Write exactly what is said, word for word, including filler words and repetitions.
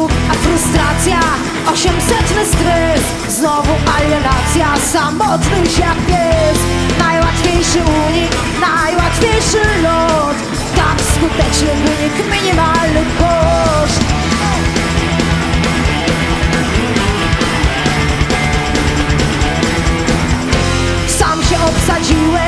dług, a frustracja, osiemsetny stres. Znowu alienacja, samotność jak pies. Najłatwiejszy unik, najłatwiejszy lot. Tak skuteczny wynik minimalny.